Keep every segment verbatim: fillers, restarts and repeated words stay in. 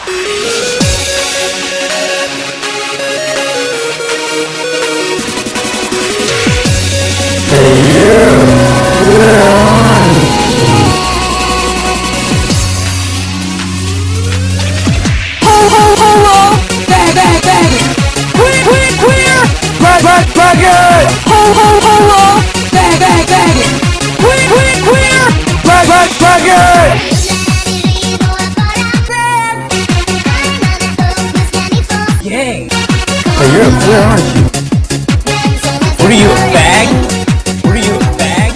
Hey, you're a queer, aren't you? What are you, a bag? What are you, a bag?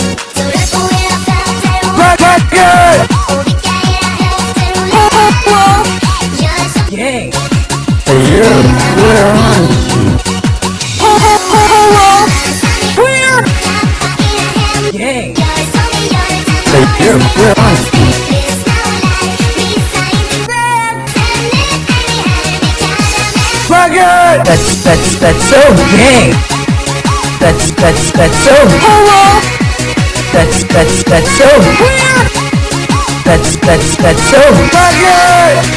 Back, back, good! Hey, you're a queer, aren't you? Queer! Hey, you're a queer, aren't you? That's, that's, that's so gay. That's, that's, that's so hello. That's, that's, that's so weird. That's, that's, that's so faggot.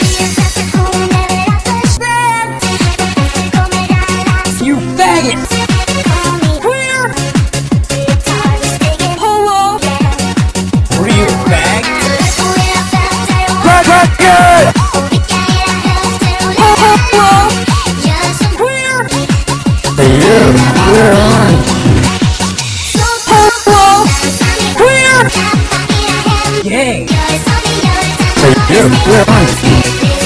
You faggot. Queer. Hello. Were you a fag? Faggot. You're queer, aren't you? Hello, queer! Gay! Hey, you're queer, aren't you?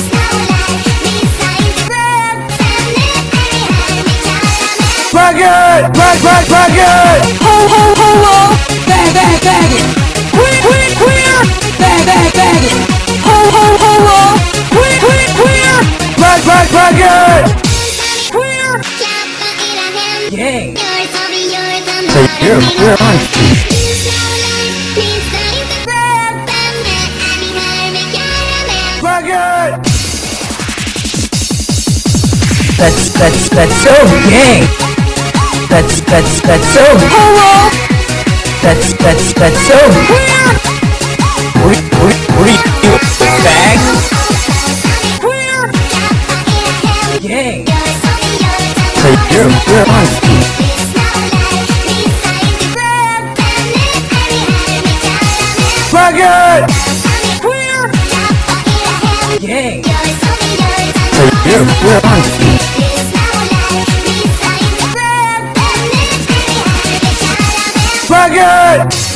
Faggot! Fag, fag, faggot! Ho, ho, hello! Fag, fag, faggot! Queer, queer, queer! Fag, fag, faggot! Ho, ho, hello! Queer, queer, queer! Fag, fag, faggot! Hey, you're queer, aren't you? Faggot! That's, that's, that's so gay! That's, that's, that's so hello! That's, that's, that's so queer! What, what, what are you, a fag? Queer! Gay! Hey, you're queer, aren't you? Faggot! Queer! Gay! Hey, you're queer, aren't you? Faggot!